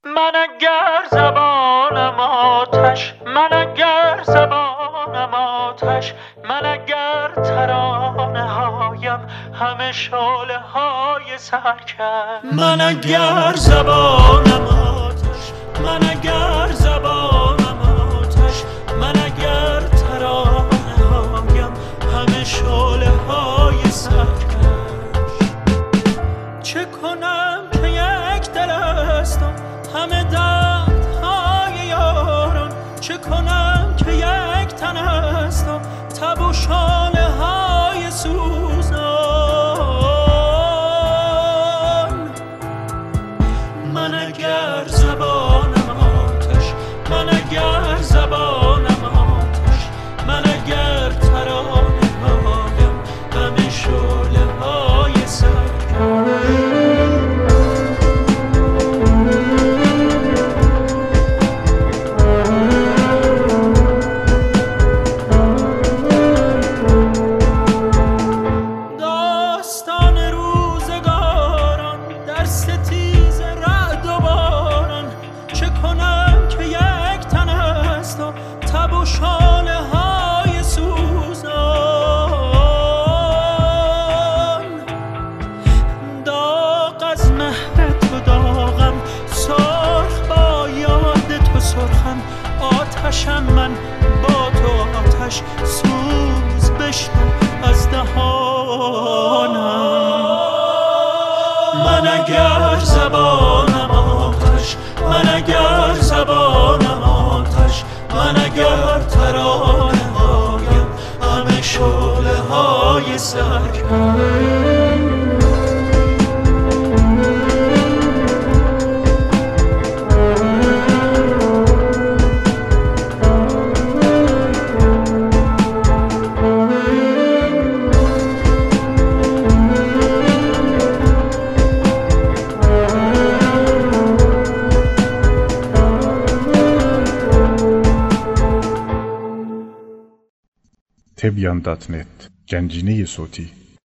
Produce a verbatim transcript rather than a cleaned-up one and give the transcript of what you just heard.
من اگر زبانم آتش، من اگر زبانم آتش، من اگر ترانه هایم همه شعله های سرکش. من اگر زبانم آتش، من اگر زبانم آتش، من اگر ترانه هایم همه شعله های سرکش. چه کنم که یک دل هستم همه دردهای یاران، چه کنم که یک تن هستم تب و شاله های سوزان. من اگر زبانم آتش، من اگر زبانم آتش، من اگر ترانه هایم همه شعله های سرکش. آتشم من با تو آتش، سوز بشنو از دهانم. من اگر زبانم آتش، من اگر زبانم آتش، من اگر ترانه هایم همه شعله های سرکش. تبیان دات نت گنجینه صوتی